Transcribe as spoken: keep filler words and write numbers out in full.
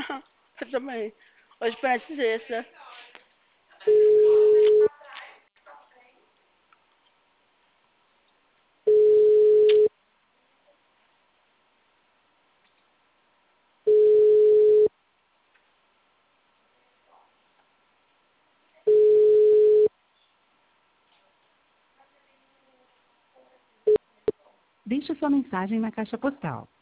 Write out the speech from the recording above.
Eu também. Hoje parece sexta. Deixe sua mensagem na caixa postal.